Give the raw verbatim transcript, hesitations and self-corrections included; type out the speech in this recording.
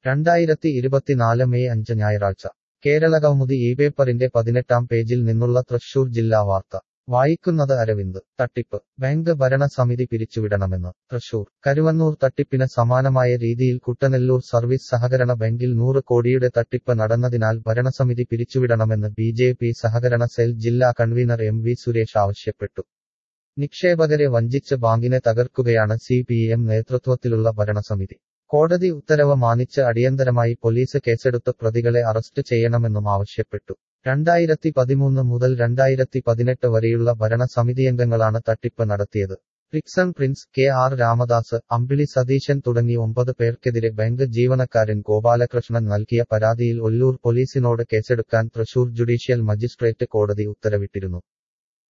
രണ്ടായിരത്തി ഇരുപത്തിനാല് മെയ് അഞ്ച് ഞായറാഴ്ച കേരളകൗമുദി ഈ പേപ്പറിന്റെ പതിനെട്ടാം പേജിൽ നിന്നുള്ള തൃശൂർ ജില്ലാ വാർത്ത വായിക്കുന്നത് അരവിന്ദ്. തട്ടിപ്പ് ബാങ്ക് ഭരണസമിതി പിരിച്ചുവിടണമെന്ന് തൃശൂർ. കരുവന്നൂർ തട്ടിപ്പിന് സമാനമായ രീതിയിൽ കുട്ടനെല്ലൂർ സർവീസ് സഹകരണ ബാങ്കിൽ നൂറ് കോടിയുടെ തട്ടിപ്പ് നടന്നതിനാൽ ഭരണസമിതി പിരിച്ചുവിടണമെന്ന് ബി ജെ പി സഹകരണ സെൽ ജില്ലാ കൺവീനർ എം വി സുരേഷ് ആവശ്യപ്പെട്ടു. നിക്ഷേപകരെ വഞ്ചിച്ച് ബാങ്കിനെ തകർക്കുകയാണ് സി പി എം നേതൃത്വത്തിലുള്ള ഭരണസമിതി. കോടതി ഉത്തരവ് മാനിച്ച് അടിയന്തരമായി പോലീസ് കേസെടുത്ത് പ്രതികളെ അറസ്റ്റ് ചെയ്യണമെന്നും ആവശ്യപ്പെട്ടു. രണ്ടായിരത്തി പതിമൂന്ന് മുതൽ രണ്ടായിരത്തി പതിനെട്ട് വരെയുള്ള ഭരണസമിതിയംഗങ്ങളാണ് തട്ടിപ്പ് നടത്തിയത്. റിക്സൺ പ്രിൻസ്, കെ ആർ രാമദാസ്, അമ്പിളി സതീശൻ തുടങ്ങി ഒമ്പത് പേർക്കെതിരെ ബാങ്ക് ജീവനക്കാരൻ ഗോപാലകൃഷ്ണൻ നൽകിയ പരാതിയിൽ ഒല്ലൂർ പോലീസിനോട് കേസെടുക്കാൻ തൃശൂർ ജുഡീഷ്യൽ മജിസ്ട്രേറ്റ് കോടതി ഉത്തരവിട്ടിരുന്നു.